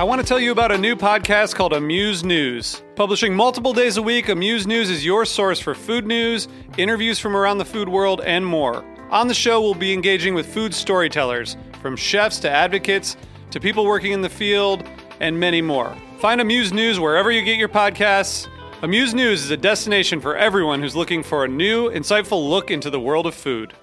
I want to tell you about a new podcast called Amuse News. Publishing multiple days a week, Amuse News is your source for food news, interviews from around the food world, and more. On the show, we'll be engaging with food storytellers, from chefs to advocates to people working in the field, and many more. Find Amuse News wherever you get your podcasts. Amuse News is a destination for everyone who's looking for a new, insightful look into the world of food.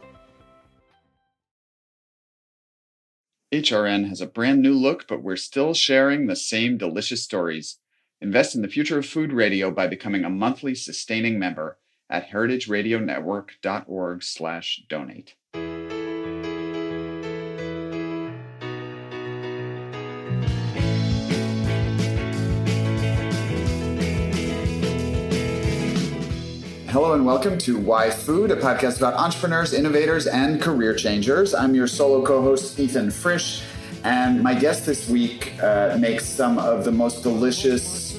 HRN has a brand new look, but we're still sharing the same delicious stories. Invest in the future of food radio by becoming a monthly sustaining member at heritageradionetwork.org/donate. Hello and welcome to Why Food, a podcast about entrepreneurs, innovators, and career changers. I'm your solo co-host, Ethan Frisch, and my guest this week makes some of the most delicious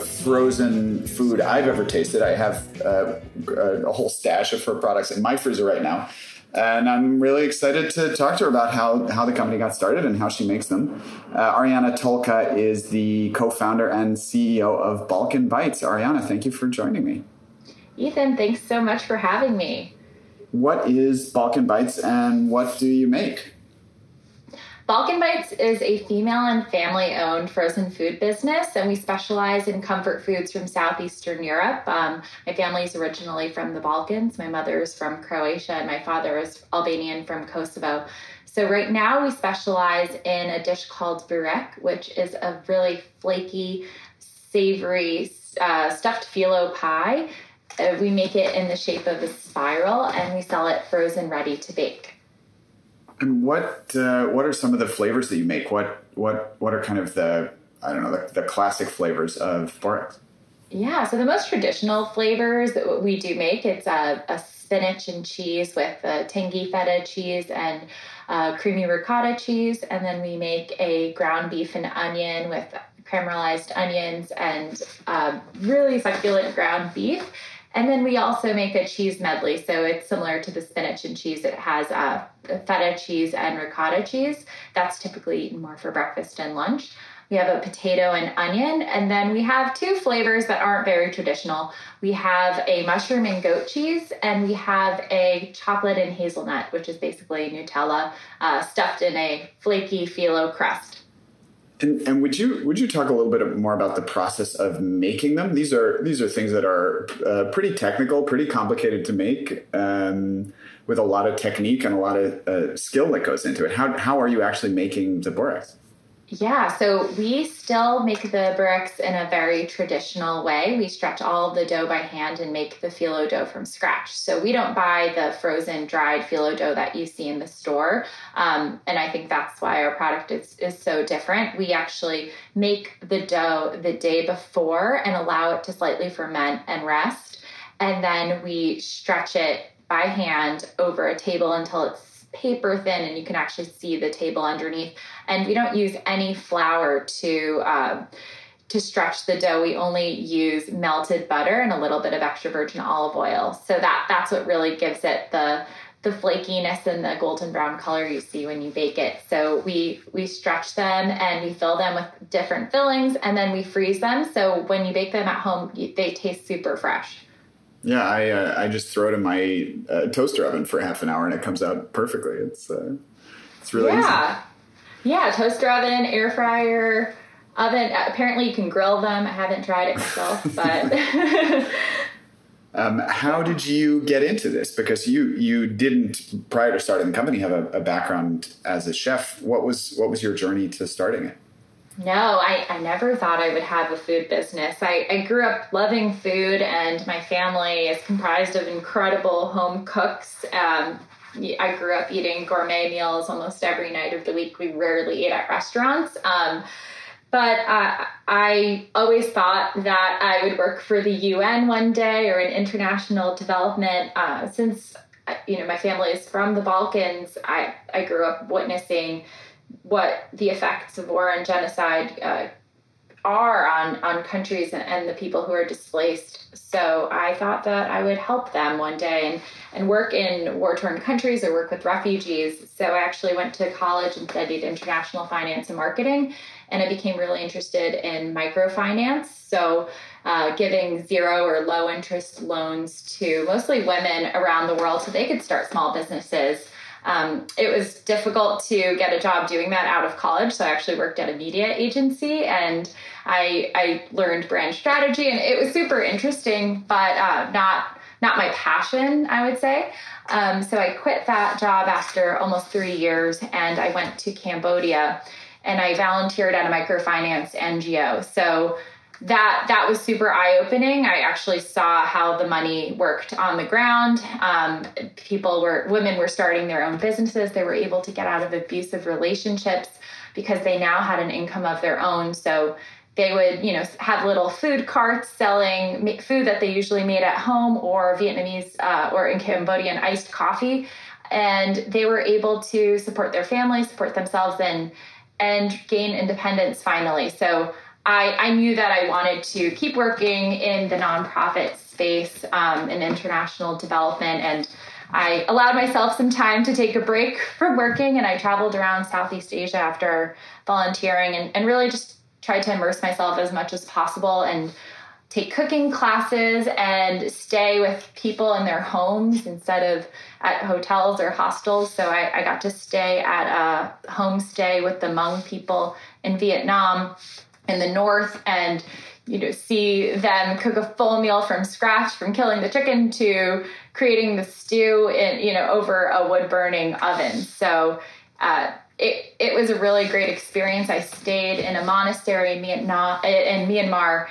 frozen food I've ever tasted. I have a whole stash of her products in my freezer right now, and I'm really excited to talk to her about how the company got started and how she makes them. Ariana Tolka is the co-founder and CEO of Balkan Bites. Ariana, thank you for joining me. Ethan, thanks so much for having me. What is Balkan Bites and what do you make? Balkan Bites is a female and family-owned frozen food business, and we specialize in comfort foods from Southeastern Europe. My family is originally from the Balkans. My mother is from Croatia, and my father is Albanian from Kosovo. So right now we specialize in a dish called burek, which is a really flaky, savory, stuffed phyllo pie. We make it in the shape of a spiral, and we sell it frozen, ready to bake. And what are some of the flavors that you make? What are kind of the classic flavors of burek? Yeah, so the most traditional flavors that we do make, it's a spinach and cheese with tangy feta cheese and creamy ricotta cheese, and then we make a ground beef and onion with caramelized onions and really succulent ground beef. And then we also make a cheese medley. So it's similar to the spinach and cheese. It has feta cheese and ricotta cheese. That's typically eaten more for breakfast and lunch. We have a potato and onion. And then we have two flavors that aren't very traditional. We have a mushroom and goat cheese, and we have a chocolate and hazelnut, which is basically Nutella stuffed in a flaky phyllo crust. And would you talk a little bit more about the process of making them? These are things that are pretty technical, pretty complicated to make, with a lot of technique and a lot of skill that goes into it. How are you actually making the bureks? Yeah, so we still make the bureks in a very traditional way. We stretch all of the dough by hand and make the phyllo dough from scratch. So we don't buy the frozen, dried phyllo dough that you see in the store. And I think that's why our product is so different. We actually make the dough the day before and allow it to slightly ferment and rest. And then we stretch it by hand over a table until it's paper thin and you can actually see the table underneath. And we don't use any flour to stretch the dough. We only use melted butter and a little bit of extra virgin olive oil. So that's what really gives it the flakiness and the golden brown color you see when you bake it. So we stretch them and we fill them with different fillings, and then we freeze them. So when you bake them at home, they taste super fresh. Yeah, I just throw it in my toaster oven for half an hour and it comes out perfectly. It's really easy. Yeah, toaster oven, air fryer, oven. Apparently you can grill them. I haven't tried it myself, but... How did you get into this? Because you didn't, prior to starting the company, have a background as a chef. What was your journey to starting it? No, I never thought I would have a food business. I grew up loving food, and my family is comprised of incredible home cooks. I grew up eating gourmet meals almost every night of the week. We rarely ate at restaurants. But I always thought that I would work for the UN one day or in international development. Since my family is from the Balkans, I grew up witnessing what the effects of war and genocide are on countries and the people who are displaced. So I thought that I would help them one day and work in war-torn countries or work with refugees. So I actually went to college and studied international finance and marketing, and I became really interested in microfinance. So giving zero or low interest loans to mostly women around the world so they could start small businesses. It was difficult to get a job doing that out of college. So I actually worked at a media agency, and I learned brand strategy, and it was super interesting, but not my passion, I would say. So I quit that job after almost 3 years, and I went to Cambodia, and I volunteered at a microfinance NGO. So that was super eye-opening. I actually saw how the money worked on the ground. Women were starting their own businesses. They were able to get out of abusive relationships because they now had an income of their own. So they would, have little food carts selling food that they usually made at home, or Vietnamese or in Cambodian iced coffee. And they were able to support their families, support themselves, and gain independence finally. So I knew that I wanted to keep working in the nonprofit space in international development, and I allowed myself some time to take a break from working, and I traveled around Southeast Asia after volunteering and really just tried to immerse myself as much as possible and take cooking classes and stay with people in their homes instead of at hotels or hostels. So I got to stay at a homestay with the Hmong people in Vietnam in the north, and see them cook a full meal from scratch, from killing the chicken to creating the stew in over a wood burning oven. So it was a really great experience. I stayed in a monastery in Myanmar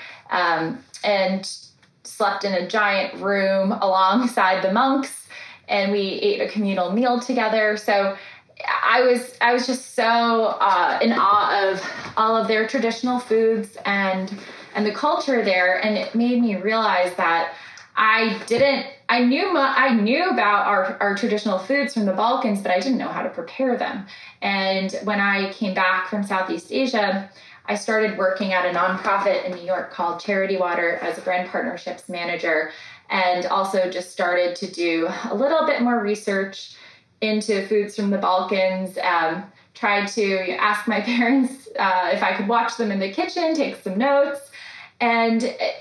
and slept in a giant room alongside the monks, and we ate a communal meal together. So I was just so in awe of all of their traditional foods and the culture there, and it made me realize that I knew about our traditional foods from the Balkans, but I didn't know how to prepare them. And when I came back from Southeast Asia, I started working at a nonprofit in New York called Charity Water as a brand partnerships manager, and also just started to do a little bit more research into foods from the Balkans, tried to ask my parents if I could watch them in the kitchen, take some notes, and,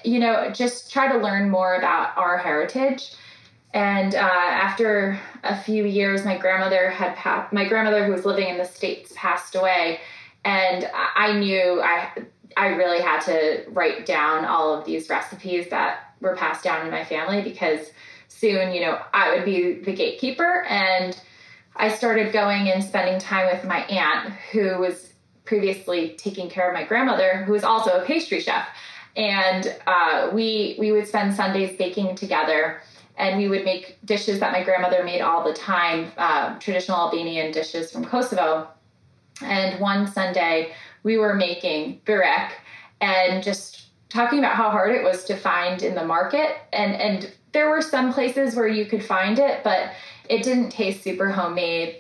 just try to learn more about our heritage. And after a few years, my grandmother who was living in the States passed away, and I knew I really had to write down all of these recipes that were passed down in my family, because soon, I would be the gatekeeper. And I started going and spending time with my aunt, who was previously taking care of my grandmother, who was also a pastry chef. And we would spend Sundays baking together, and we would make dishes that my grandmother made all the time, traditional Albanian dishes from Kosovo. And one Sunday we were making burek and just talking about how hard it was to find in the market. And there were some places where you could find it, but it didn't taste super homemade.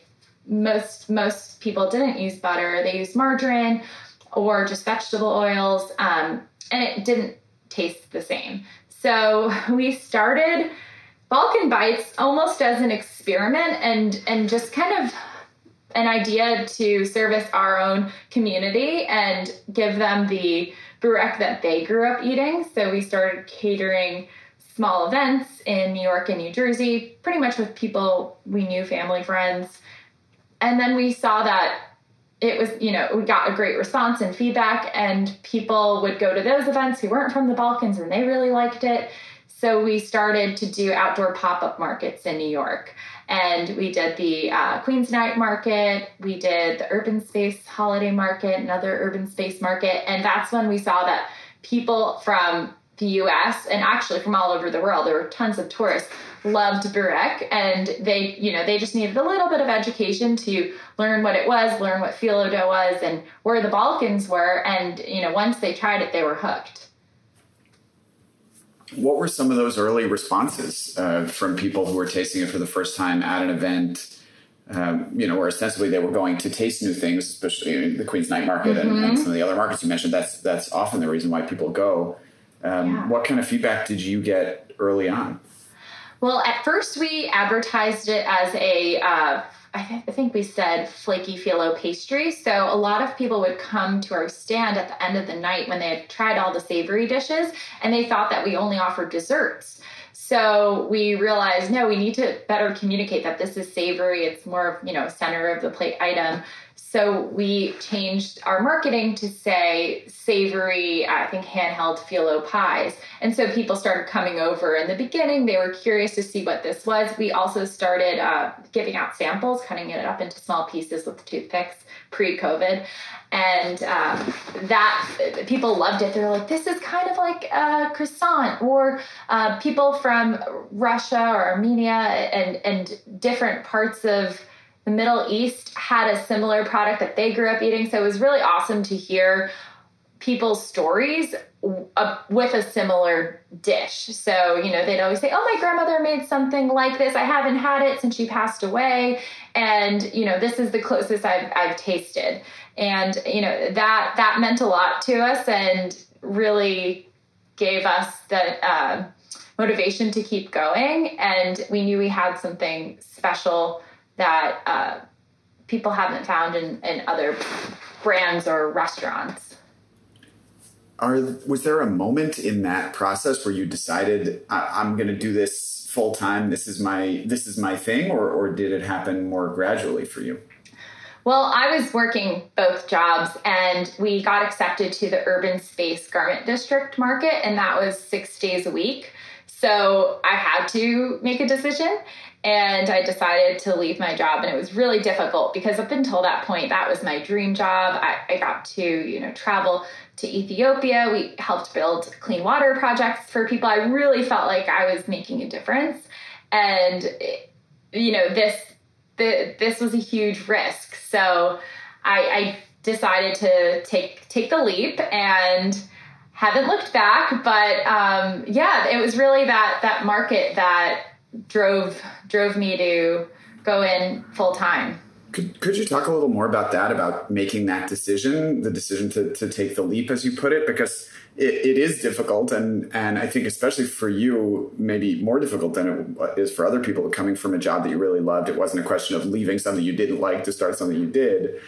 Most people didn't use butter. They used margarine or just vegetable oils, and it didn't taste the same. So we started Balkan Bites almost as an experiment and just kind of an idea to service our own community and give them the burek that they grew up eating. So we started catering small events in New York and New Jersey, pretty much with people we knew, family, friends. And then we saw that it was, we got a great response and feedback, and people would go to those events who weren't from the Balkans, and they really liked it. So we started to do outdoor pop-up markets in New York. And we did the Queen's Night Market, we did the Urban Space Holiday Market, another Urban Space Market. And that's when we saw that people from the US and actually from all over the world, there were tons of tourists, loved burek. And they just needed a little bit of education to learn what it was, learn what phyllo dough was, and where the Balkans were. And, once they tried it, they were hooked. What were some of those early responses from people who were tasting it for the first time at an event? where ostensibly they were going to taste new things, especially the Queen's Night Market and some of the other markets you mentioned. That's often the reason why people go. What kind of feedback did you get early on? Well, at first we advertised it as I think we said flaky phyllo pastry. So a lot of people would come to our stand at the end of the night when they had tried all the savory dishes, and they thought that we only offered desserts. So we realized, no, we need to better communicate that this is savory. It's more of, center of the plate item. So we changed our marketing to say savory, I think, handheld phyllo pies. And so people started coming over. In the beginning, they were curious to see what this was. We also started giving out samples, cutting it up into small pieces with toothpicks pre-COVID. And that people loved it. They were like, this is kind of like a croissant. Or people from Russia or Armenia and different parts of the Middle East had a similar product that they grew up eating. So it was really awesome to hear people's stories with a similar dish. So, they'd always say, oh, my grandmother made something like this. I haven't had it since she passed away. And, this is the closest I've tasted. And, that meant a lot to us and really gave us the motivation to keep going. And we knew we had something special that people haven't found in other brands or restaurants. Was there a moment in that process where you decided I'm going to do this full time? This is my thing, or did it happen more gradually for you? Well, I was working both jobs, and we got accepted to the Urban Space Garment District market, and that was 6 days a week. So I had to make a decision. And I decided to leave my job, and it was really difficult because up until that point, that was my dream job. I got to, travel to Ethiopia. We helped build clean water projects for people. I really felt like I was making a difference. And, this was a huge risk. So I decided to take the leap and haven't looked back. But it was really that market that drove me to go in full time. Could you talk a little more about that, about making that decision, the decision to take the leap, as you put it? Because it is difficult, and I think especially for you, maybe more difficult than it is for other people coming from a job that you really loved. It wasn't a question of leaving something you didn't like to start something you did.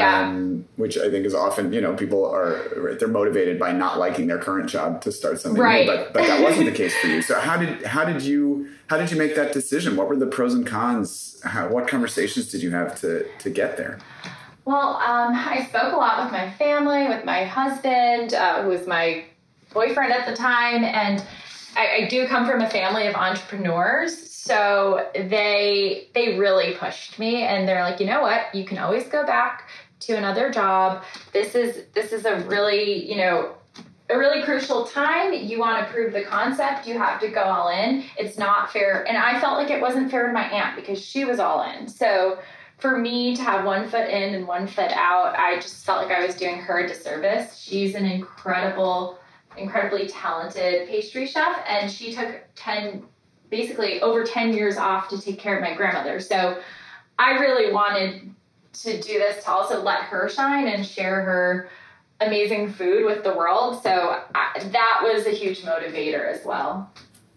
Which I think is often, people they're motivated by not liking their current job to start something new, but that wasn't the case for you. So how did you make that decision? What were the pros and cons? What conversations did you have to get there? Well, I spoke a lot with my family, with my husband, who was my boyfriend at the time, and I do come from a family of entrepreneurs. So they really pushed me, and they're like, you know what, you can always go back to another job. This is a really, a really crucial time. You want to prove the concept, you have to go all in. It's not fair. And I felt like it wasn't fair to my aunt because she was all in. So for me to have one foot in and one foot out, I just felt like I was doing her a disservice. She's an incredibly talented pastry chef, and she took basically over 10 years off to take care of my grandmother. So I really wanted to do this to also let her shine and share her amazing food with the world. So that was a huge motivator as well.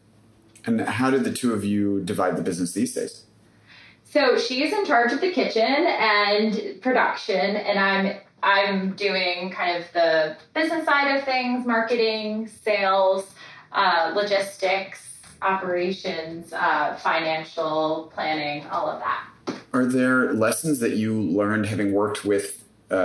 And how did the two of you divide the business these days? So she's in charge of the kitchen and production, and I'm doing kind of the business side of things, marketing, sales, logistics, operations, financial planning, all of that. Are there lessons that you learned having worked with,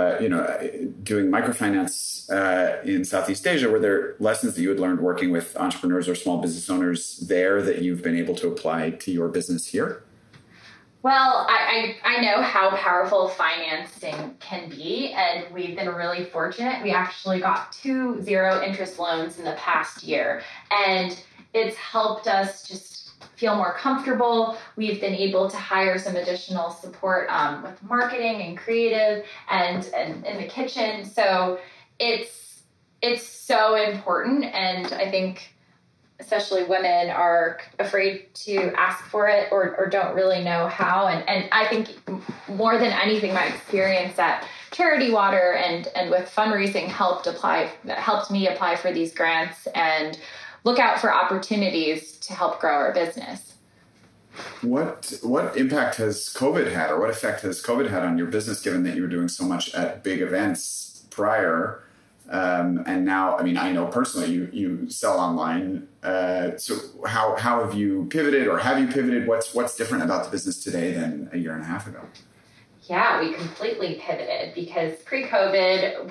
doing microfinance in Southeast Asia? Were there lessons that you had learned working with entrepreneurs or small business owners there that you've been able to apply to your business here? Well, I know how powerful financing can be, and we've been really fortunate. We actually got 2 0-interest loans in the past year, and it's helped us just feel more comfortable. We've been able to hire some additional support with marketing and creative and in the kitchen. So it's so important, and I think especially women, are afraid to ask for it or don't really know how. And I think more than anything, my experience at Charity Water and with fundraising helped me apply for these grants and look out for opportunities to help grow our business. What impact has COVID had, or what effect has COVID had on your business, given that you were doing so much at big events prior? And now, I mean, I know personally you sell online. So how have you pivoted, or have you pivoted? What's different about the business today than a year and a half ago? Yeah, we completely pivoted because pre-COVID,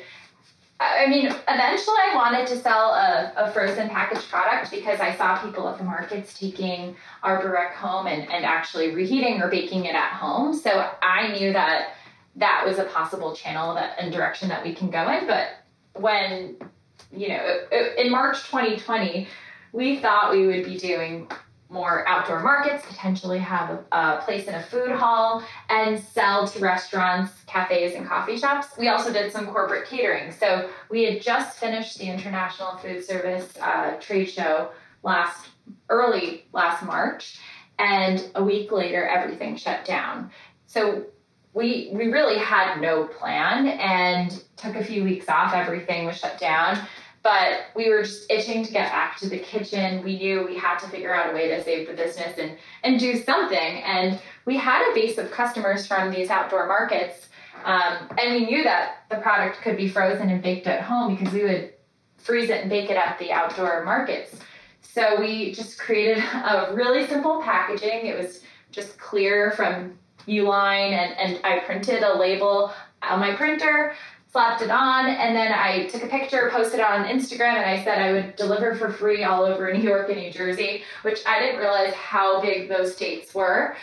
eventually I wanted to sell a frozen packaged product because I saw people at the markets taking our Burek home and actually reheating or baking it at home. So I knew that was a possible channel and direction that we can go in. But when, in March 2020, we thought we would be doing more outdoor markets, potentially have a place in a food hall, and sell to restaurants, cafes, and coffee shops. We also did some corporate catering. So we had just finished the International Food Service trade show early last March, and a week later, everything shut down. So we really had no plan and took a few weeks off. Everything was shut down. But we were just itching to get back to the kitchen. We knew we had to figure out a way to save the business and do something. And we had a base of customers from these outdoor markets. And we knew that the product could be frozen and baked at home because we would freeze it and bake it at the outdoor markets. So we just created a really simple packaging. It was just clear from Uline, and I printed a label on my printer, slapped it on, and then I took a picture, posted it on Instagram, and I said I would deliver for free all over New York and New Jersey, which I didn't realize how big those states were.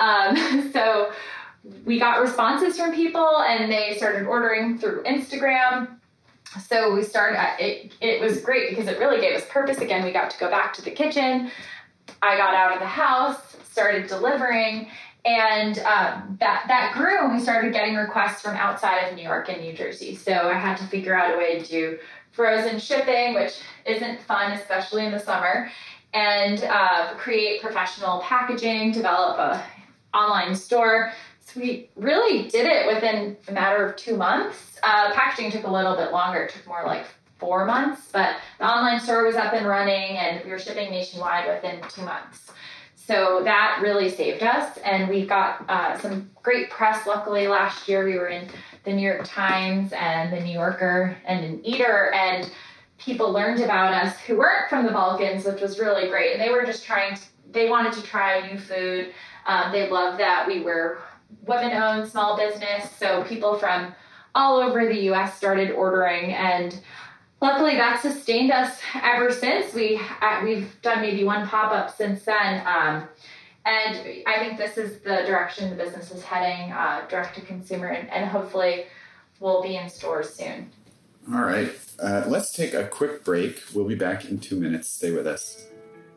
So we got responses from people, and they started ordering through Instagram. So we started, it was great because it really gave us purpose. Again, we got to go back to the kitchen. I got out of the house, started delivering, and that grew, and we started getting requests from outside of New York and New Jersey. So I had to figure out a way to do frozen shipping, which isn't fun, especially in the summer, and create professional packaging, develop an online store. So we really did it within a matter of 2 months. Packaging took a little bit longer. It took more like 4 months, but the online store was up and running, and we were shipping nationwide within 2 months. So that really saved us, and we got some great press. Luckily, last year we were in the New York Times and the New Yorker and in Eater, and people learned about us who weren't from the Balkans, which was really great. And they were just they wanted to try new food. They loved that we were women-owned small business, so people from all over the U.S. started ordering, and luckily, that sustained us ever since. We've done maybe one pop-up since then, and I think this is the direction the business is heading, direct-to-consumer, and hopefully we'll be in stores soon. All right. Let's take a quick break. We'll be back in 2 minutes. Stay with us.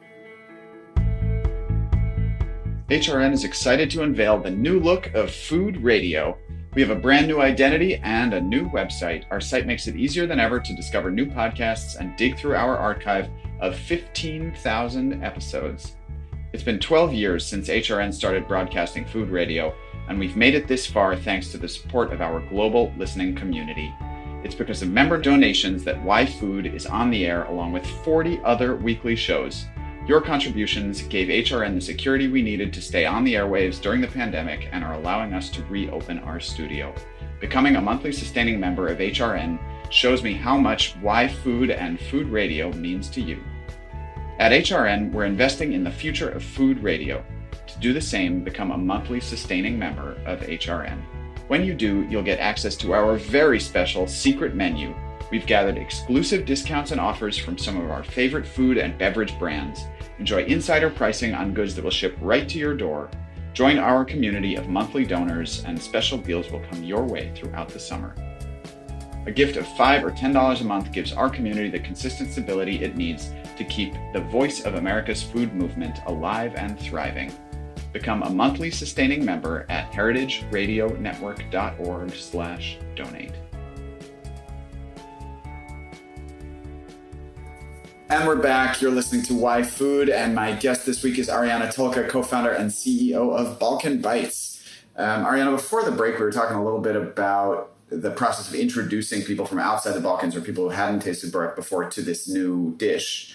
HRN is excited to unveil the new look of Food Radio. We have a brand new identity and a new website. Our site makes it easier than ever to discover new podcasts and dig through our archive of 15,000 episodes. It's been 12 years since HRN started broadcasting Food Radio, and we've made it this far thanks to the support of our global listening community. It's because of member donations that Why Food is on the air along with 40 other weekly shows. Your contributions gave HRN the security we needed to stay on the airwaves during the pandemic and are allowing us to reopen our studio. Becoming a monthly sustaining member of HRN shows me how much Why Food and Food Radio means to you. At HRN, we're investing in the future of food radio. To do the same, become a monthly sustaining member of HRN. When you do, you'll get access to our very special secret menu. We've gathered exclusive discounts and offers from some of our favorite food and beverage brands. Enjoy insider pricing on goods that will ship right to your door. Join our community of monthly donors, and special deals will come your way throughout the summer. A gift of $5 or $10 a month gives our community the consistent stability it needs to keep the voice of America's food movement alive and thriving. Become a monthly sustaining member at heritageradionetwork.org/donate. And we're back. You're listening to Why Food, and my guest this week is Ariana Tolka, co-founder and CEO of Balkan Bites. Ariana, before the break, we were talking a little bit about the process of introducing people from outside the Balkans or people who hadn't tasted burek before to this new dish.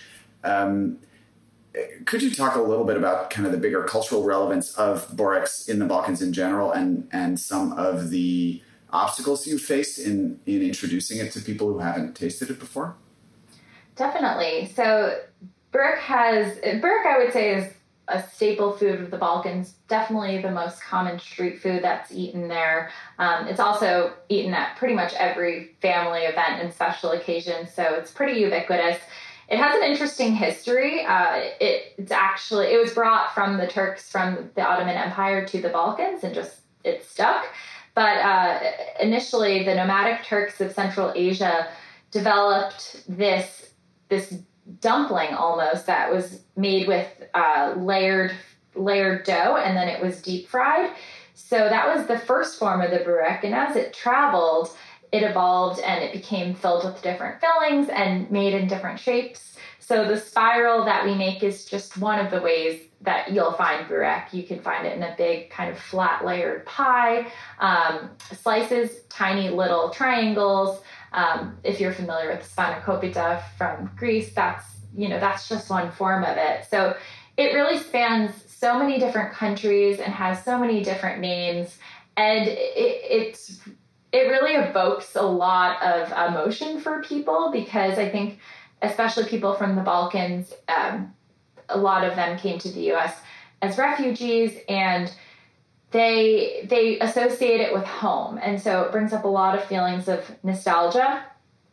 Could you talk a little bit about kind of the bigger cultural relevance of boreks in the Balkans in general and some of the obstacles you faced in introducing it to people who haven't tasted it before? Definitely. So burek, I would say, is a staple food of the Balkans, definitely the most common street food that's eaten there. It's also eaten at pretty much every family event and special occasion, so it's pretty ubiquitous. It has an interesting history. It was brought from the Turks from the Ottoman Empire to the Balkans, and it stuck. But initially, the nomadic Turks of Central Asia developed this dumpling almost that was made with layered dough, and then it was deep fried. So that was the first form of the burek, and as it traveled, it evolved and it became filled with different fillings and made in different shapes. So the spiral that we make is just one of the ways that you'll find burek. You can find it in a big kind of flat layered pie, slices, tiny little triangles. If you're familiar with spanakopita from Greece, that's just one form of it. So it really spans so many different countries and has so many different names, and it really evokes a lot of emotion for people, because I think especially people from the Balkans, a lot of them came to the U.S. as refugees, and they associate it with home. And so it brings up a lot of feelings of nostalgia.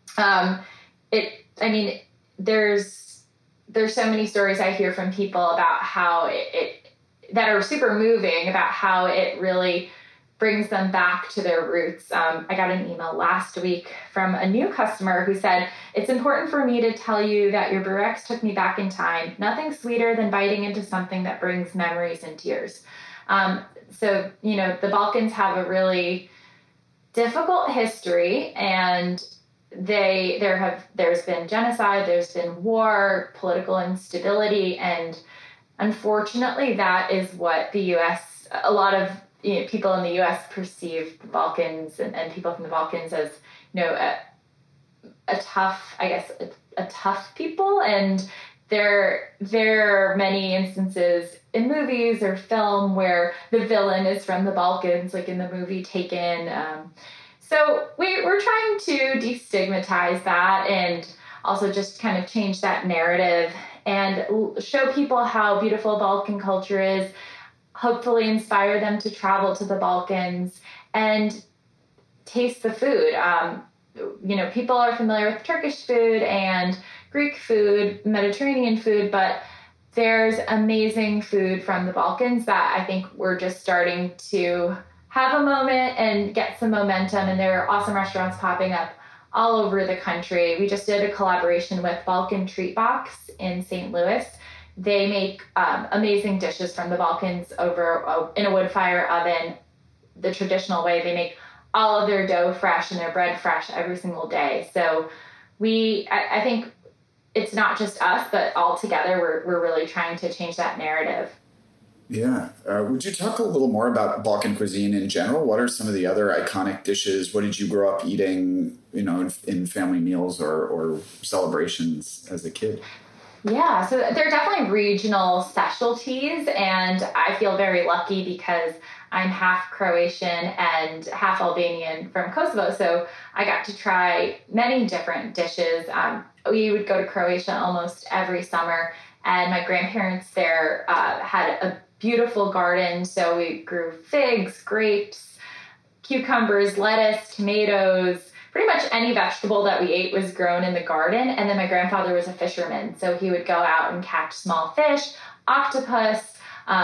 There's so many stories I hear from people about how that are super moving, about how it really brings them back to their roots. I got an email last week from a new customer who said, "It's important for me to tell you that your bureks took me back in time. Nothing sweeter than biting into something that brings memories and tears." So, the Balkans have a really difficult history, and there's been genocide, there's been war, political instability, and unfortunately that is what the U.S., a lot of people in the U.S. perceive the Balkans and people from the Balkans as, a tough people. And there are many instances in movies or film where the villain is from the Balkans, like in the movie Taken. So we're trying to destigmatize that and also just kind of change that narrative and show people how beautiful Balkan culture is, hopefully inspire them to travel to the Balkans and taste the food. People are familiar with Turkish food and Greek food, Mediterranean food, but there's amazing food from the Balkans that I think we're just starting to have a moment and get some momentum, and there are awesome restaurants popping up all over the country. We just did a collaboration with Balkan Treat Box in St. Louis. They make amazing dishes from the Balkans over in a wood fire oven, the traditional way. They make all of their dough fresh and their bread fresh every single day. So I think it's not just us, but all together we're really trying to change that narrative. Yeah. Would you talk a little more about Balkan cuisine in general? What are some of the other iconic dishes? What did you grow up eating, in family meals or celebrations as a kid? Yeah, so there are definitely regional specialties, and I feel very lucky because I'm half Croatian and half Albanian from Kosovo, so I got to try many different dishes. We would go to Croatia almost every summer, and my grandparents there had a beautiful garden, so we grew figs, grapes, cucumbers, lettuce, tomatoes. Pretty much any vegetable that we ate was grown in the garden. And then my grandfather was a fisherman, so he would go out and catch small fish, octopus,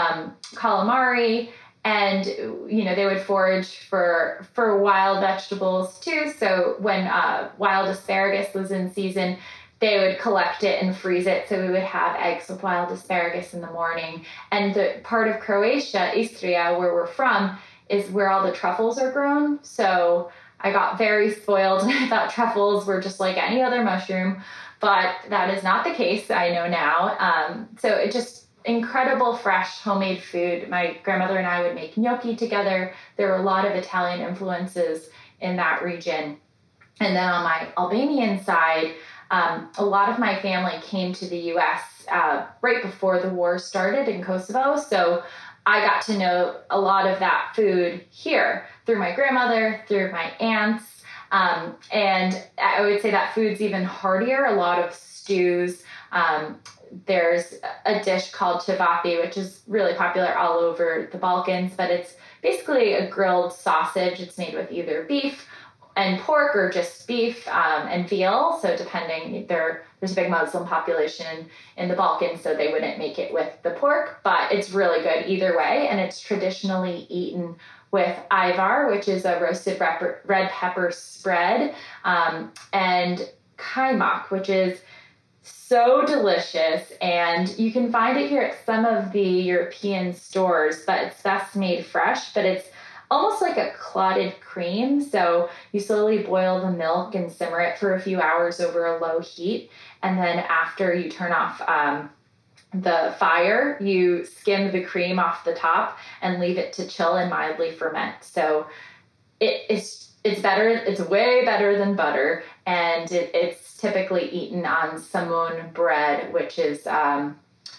calamari, and they would forage for wild vegetables too. So when wild asparagus was in season, they would collect it and freeze it. So we would have eggs with wild asparagus in the morning. And the part of Croatia, Istria, where we're from, is where all the truffles are grown. So I got very spoiled. I thought truffles were just like any other mushroom, but that is not the case. I know now. So it just incredible, fresh, homemade food. My grandmother and I would make gnocchi together. There were a lot of Italian influences in that region. And then on my Albanian side, a lot of my family came to the U.S. Right before the war started in Kosovo. So I got to know a lot of that food here through my grandmother, through my aunts. And I would say that food's even heartier, a lot of stews. There's a dish called cevapi, which is really popular all over the Balkans, but it's basically a grilled sausage. It's made with either beef and pork or just beef and veal. So depending, there's a big Muslim population in the Balkans, so they wouldn't make it with the pork, but it's really good either way. And it's traditionally eaten with ayvar, which is a roasted red pepper spread, and kaymak, which is so delicious. And you can find it here at some of the European stores, but it's best made fresh, but it's almost like a clotted cream. So you slowly boil the milk and simmer it for a few hours over a low heat. And then after you turn off the fire, you skim the cream off the top and leave it to chill and mildly ferment. So it's better. It's way better than butter. And it's typically eaten on samoon bread, which is kind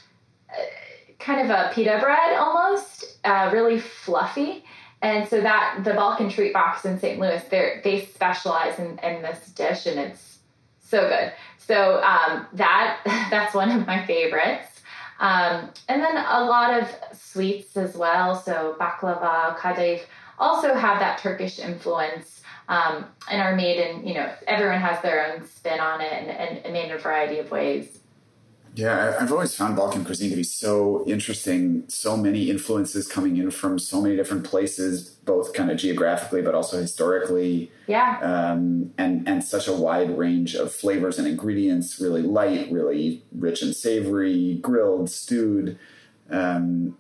of a pita bread almost, really fluffy. And so that the Balkan Treat Box in St. Louis, they specialize in this dish, and it's so good. So that's one of my favorites. And then a lot of sweets as well. So baklava, kadayif also have that Turkish influence and are made in, everyone has their own spin on it and made in a variety of ways. Yeah, I've always found Balkan cuisine to be so interesting. So many influences coming in from so many different places, both kind of geographically, but also historically. Yeah. And such a wide range of flavors and ingredients, really light, really rich and savory, grilled, stewed. I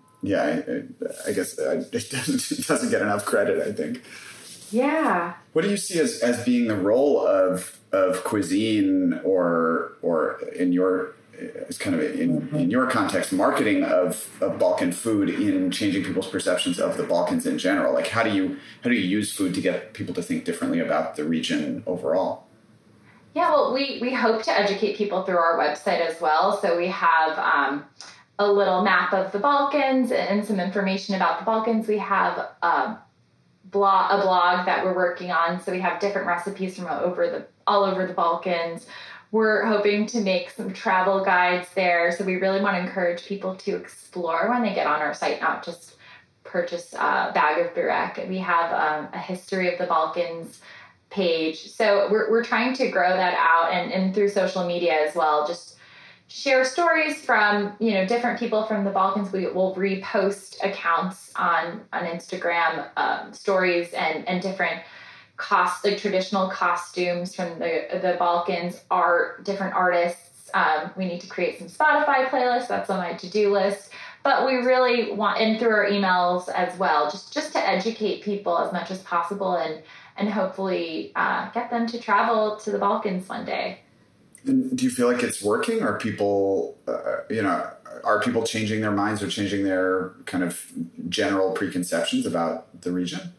guess it doesn't get enough credit, I think. Yeah. What do you see as being the role of cuisine or in your... It's kind of in your context, marketing of Balkan food in changing people's perceptions of the Balkans in general? Like, how do you use food to get people to think differently about the region overall? Yeah, well, we hope to educate people through our website as well. So we have a little map of the Balkans and some information about the Balkans. We have a blog that we're working on. So we have different recipes from all over the Balkans. We're hoping to make some travel guides there. So we really want to encourage people to explore when they get on our site, not just purchase a bag of burek. We have a history of the Balkans page. So we're trying to grow that out and through social media as well. Just share stories from, different people from the Balkans. We will repost accounts on Instagram, stories and different traditional costumes from the Balkans, art, different artists. We need to create some Spotify playlists. That's on my to-do list. But we really want, and through our emails as well, just to educate people as much as possible and hopefully get them to travel to the Balkans one day. And do you feel like it's working? Are people, are people changing their minds or changing their kind of general preconceptions about the region?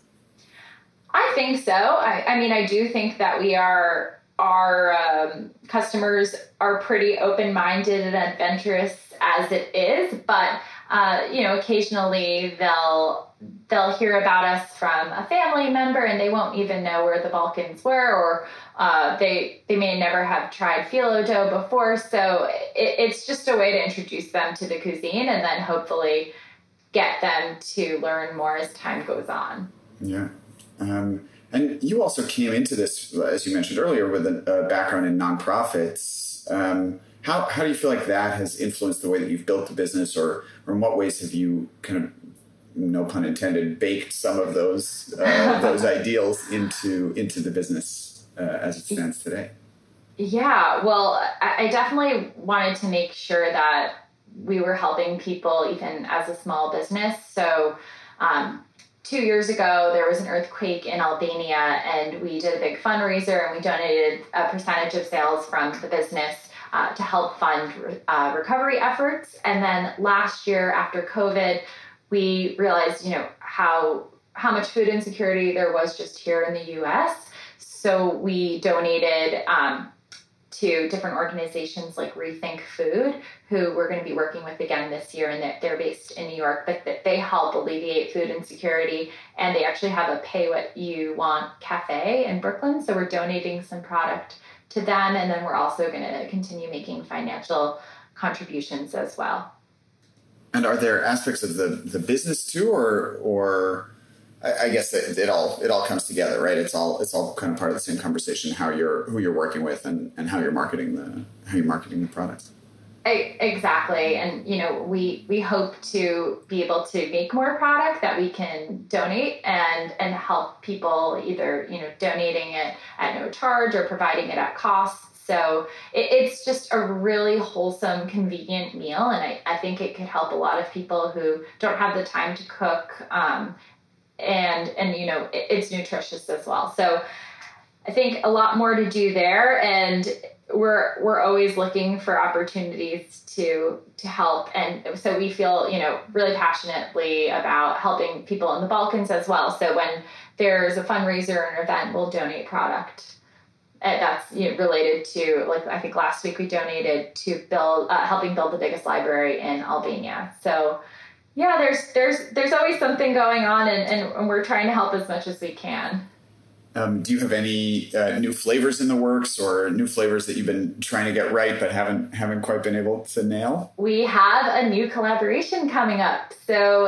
I think so. I do think that our customers are pretty open-minded and adventurous as it is, but occasionally they'll hear about us from a family member and they won't even know where the Balkans were, or they may never have tried phyllo dough before. So it's just a way to introduce them to the cuisine and then hopefully get them to learn more as time goes on. Yeah. And you also came into this, as you mentioned earlier, with a background in nonprofits. How do you feel like that has influenced the way that you've built the business, or in what ways have you kind of, no pun intended, baked some of those ideals into the business as it stands today? Yeah, well, I definitely wanted to make sure that we were helping people even as a small business. So 2 years ago, there was an earthquake in Albania, and we did a big fundraiser, and we donated a percentage of sales from the business to help fund recovery efforts. And then last year, after COVID, we realized, how much food insecurity there was just here in the U.S. So we donated to different organizations like Rethink Food, who we're going to be working with again this year, and they're based in New York, but they help alleviate food insecurity, and they actually have a Pay What You Want cafe in Brooklyn, so we're donating some product to them, and then we're also going to continue making financial contributions as well. And are there aspects of the business too, or I guess it all comes together, right? It's all kind of part of the same conversation. Who you're working with and how you're marketing the products. Exactly, and we hope to be able to make more product that we can donate and help people, either donating it at no charge or providing it at cost. So it's just a really wholesome, convenient meal, and I think it could help a lot of people who don't have the time to cook. And it's nutritious as well. So I think a lot more to do there, and we're always looking for opportunities to help. And so we feel really passionately about helping people in the Balkans as well. So when there's a fundraiser or an event, we'll donate product that's related to, like, I think last week we donated to helping build the biggest library in Albania. So yeah, there's always something going on, and we're trying to help as much as we can. Do you have any new flavors in the works, or new flavors that you've been trying to get right but haven't quite been able to nail? We have a new collaboration coming up. So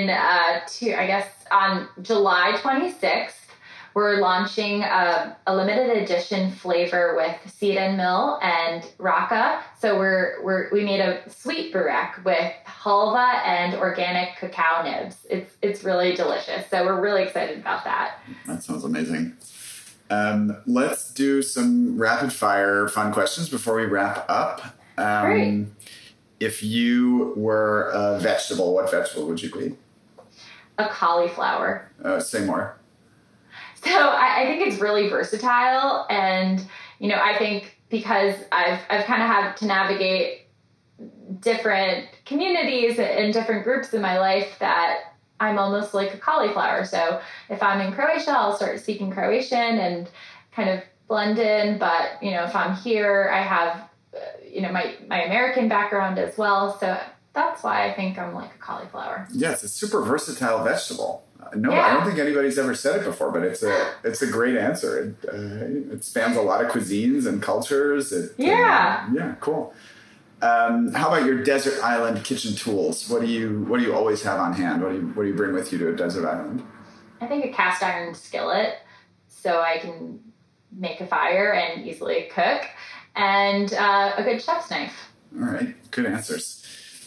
on July 26th, we're launching a limited edition flavor with Seed and Mill and Raka. So we made a sweet burek with halva and organic cacao nibs. It's really delicious. So we're really excited about that. That sounds amazing. Let's do some rapid fire fun questions before we wrap up. Great. If you were a vegetable, what vegetable would you be? A cauliflower. Say more. So I think it's really versatile, and I think because I've kind of had to navigate different communities and different groups in my life, that I'm almost like a cauliflower. So if I'm in Croatia, I'll start speaking Croatian and kind of blend in. But if I'm here, I have my American background as well. So that's why I think I'm like a cauliflower. Yes, it's a super versatile vegetable. No, yeah. I don't think anybody's ever said it before, but it's a great answer. It spans a lot of cuisines and cultures. Yeah, cool. How about your desert island kitchen tools? What do you always have on hand? What do you bring with you to a desert island? I think a cast iron skillet, so I can make a fire and easily cook, and a good chef's knife. All right, good answers.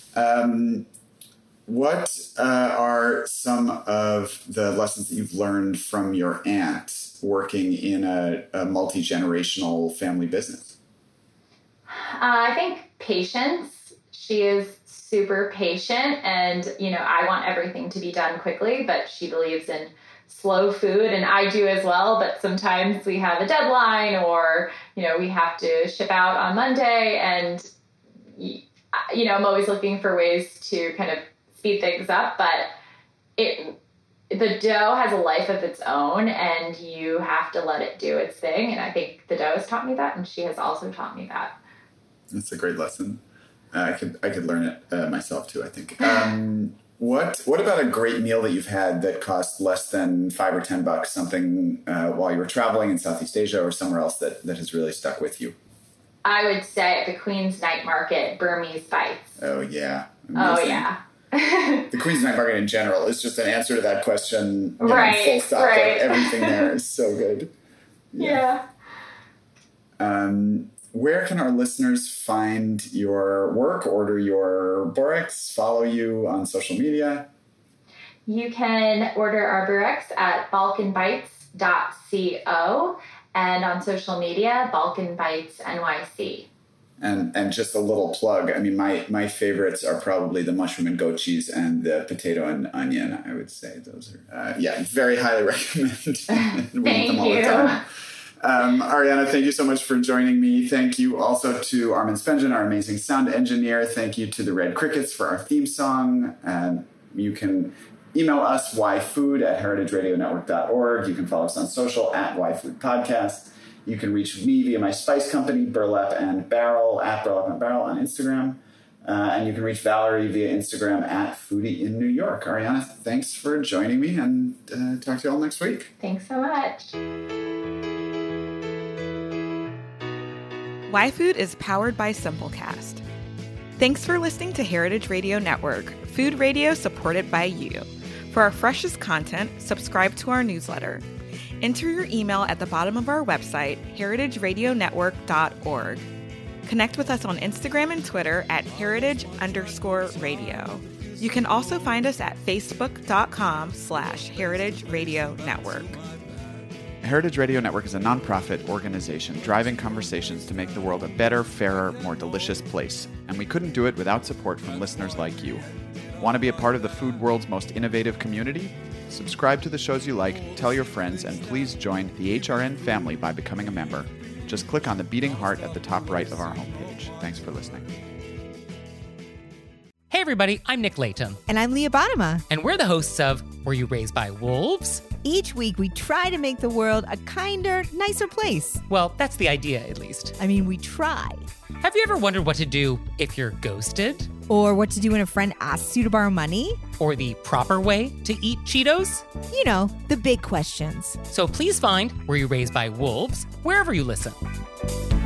What are some of the lessons that you've learned from your aunt working in a multi-generational family business? I think patience. She is super patient, and I want everything to be done quickly, but she believes in slow food, and I do as well. But sometimes we have a deadline, or we have to ship out on Monday, and I'm always looking for ways to kind of speed things up, but the dough has a life of its own, and you have to let it do its thing. And I think the dough has taught me that, and she has also taught me that. That's a great lesson. I could learn it myself too, I think. What about a great meal that you've had that cost less than $5 or $10? Something while you were traveling in Southeast Asia or somewhere else that has really stuck with you? I would say at the Queen's Night Market, Burmese bites. Oh yeah. Amazing. Oh yeah. The Queen's Night Market in general is just an answer to that question. Right. Full stop. Right. Like, everything there is so good. Yeah. Where can our listeners find your work, order your bureks, follow you on social media? You can order our bureks at balkanbites.co and on social media, Balkan Bites NYC. And just a little plug. I mean, my favorites are probably the mushroom and goat cheese and the potato and onion. I would say those are, very highly recommend. Thank you. Ariana, thank you so much for joining me. Thank you also to Armin Spengen, our amazing sound engineer. Thank you to the Red Crickets for our theme song. You can email us, yfood@heritageradionetwork.org. You can follow us on social @yfoodpodcast. You can reach me via my spice company, Burlap and Barrel, @Burlap and Barrel on Instagram. And you can reach Valerie via Instagram @FoodieInNewYork. Ariana, thanks for joining me, and talk to you all next week. Thanks so much. Why Food is powered by Simplecast. Thanks for listening to Heritage Radio Network, food radio supported by you. For our freshest content, subscribe to our newsletter. Enter your email at the bottom of our website, heritageradionetwork.org. Connect with us on Instagram and Twitter @heritage_radio. You can also find us at facebook.com/Heritage Radio Network. Heritage Radio Network is a nonprofit organization driving conversations to make the world a better, fairer, more delicious place. And we couldn't do it without support from listeners like you. Want to be a part of the food world's most innovative community? Subscribe to the shows you like, tell your friends, and please join the HRN family by becoming a member. Just click on the beating heart at the top right of our homepage. Thanks for listening. Hey everybody, I'm Nick Latham. And I'm Leah Bottima. And we're the hosts of Were You Raised by Wolves? Each week we try to make the world a kinder, nicer place. Well, that's the idea, at least. I mean, we try. Have you ever wondered what to do if you're ghosted? Or what to do when a friend asks you to borrow money? Or the proper way to eat Cheetos? You know, the big questions. So please find Were You Raised by Wolves wherever you listen.